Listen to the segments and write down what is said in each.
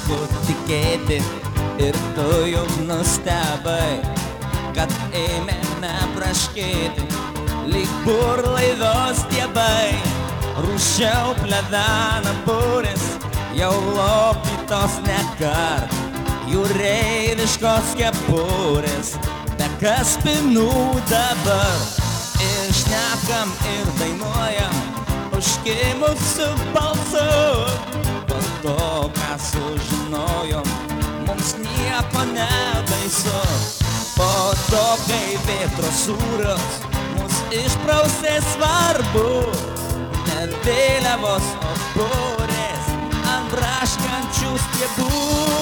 sunku tikėti ir tu juk nustebai, kad ėmė nepraškėti lyg burlaivios stiebai. Rūšiau plevena būris, jau lopytos nekart, jūreiviškos kepurės, be kaspinų dabar. Ir šnekam ir dainuojam užkimusiu balsu. Po to, ką sužinojom, mums nieko nebaisu. Po to, kai vėtros sūrios mus išprausė, svarbu ne vėliavos, o burės ant braškančių stiebų.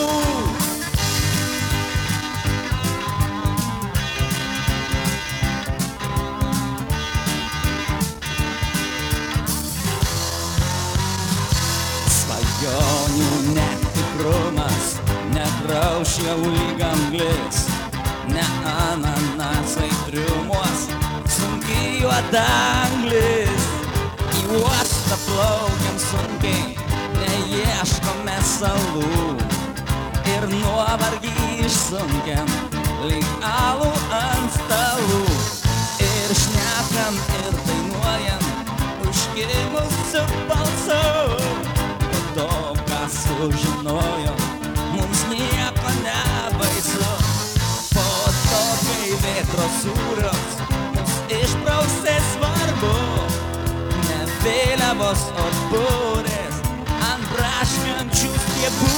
Svajonių netikrumas negrauš jau lyg anglis, ne ananasai triumuos sunkiai juoda anglis. Į uostą plaukiam sunkiai, neieškome salų ir nuovargį išsunkiam lyg alų ant stalų. Ir šnekam ir dainuojam užkimusiu balsu. Po to, ką sužinojom, mums nieko nebaisu. Po to, kai vėtros sūrios mus išprausė, svarbu ne vėliavos, o burės ant braškančių stiebų.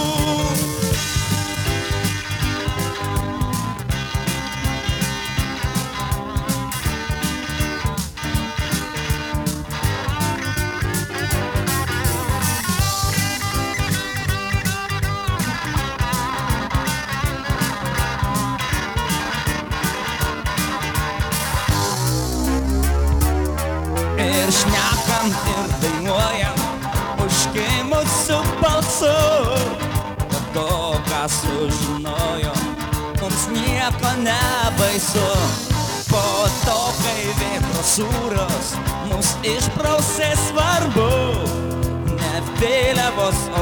Ir šnekam ir dainuojam užkimusiu balsu. Po to, ką sužinojom, mums nieko nebaisu. Po to, kai vėtros sūrios mus išprausė, svarbu ne vėliavos,